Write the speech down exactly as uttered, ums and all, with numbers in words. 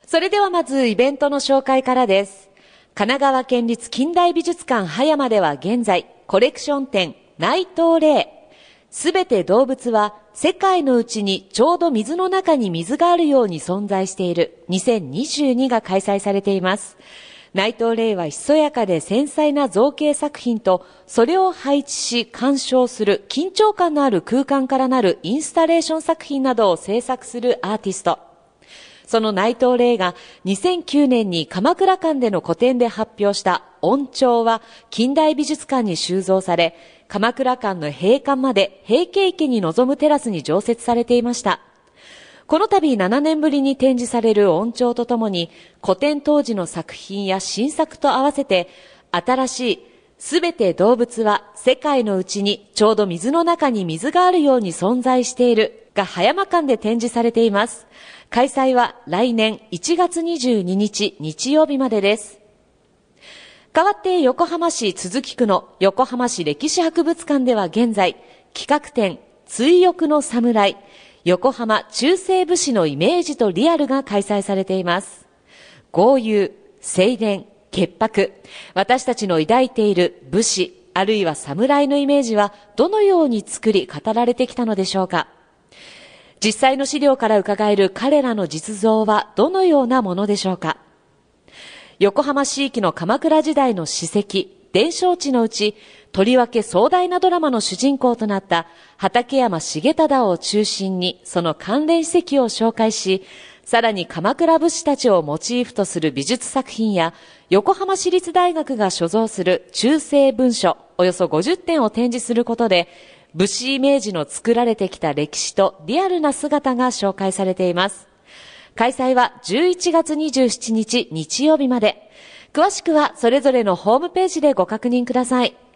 それではまずイベントの紹介からです。神奈川県立近代美術館葉山では現在、コレクション展内藤霊、すべて動物は世界のうちにちょうど水の中に水があるように存在しているにせんにじゅうにが開催されています。内藤霊はひそやかで繊細な造形作品と、それを配置し鑑賞する緊張感のある空間からなるインスタレーション作品などを制作するアーティスト。その内藤霊がにせんきゅうねんに鎌倉館での個展で発表した音調は近代美術館に収蔵され、鎌倉館の閉館まで平家池に臨むテラスに常設されていました。この度ななねんぶりに展示される音調とともに、古典当時の作品や新作と合わせて、新しいすべて動物は世界のうちにちょうど水の中に水があるように存在しているが葉山館で展示されています。開催は来年いちがつにじゅうににち日曜日までです。代わって横浜市都筑区の横浜市歴史博物館では現在、企画展追憶の侍、横浜中世武士のイメージとリアルが開催されています。豪遊、清廉、潔白、私たちの抱いている武士、あるいは侍のイメージはどのように作り語られてきたのでしょうか。実際の資料から伺える彼らの実像はどのようなものでしょうか。横浜市域の鎌倉時代の史跡、伝承地のうち、とりわけ壮大なドラマの主人公となった畠山重忠を中心にその関連史跡を紹介し、さらに鎌倉武士たちをモチーフとする美術作品や、横浜市立大学が所蔵する中世文書およそごじゅってんを展示することで、武士イメージの作られてきた歴史とリアルな姿が紹介されています。開催はじゅういちがつにじゅうしちにち日曜日まで。詳しくはそれぞれのホームページでご確認ください。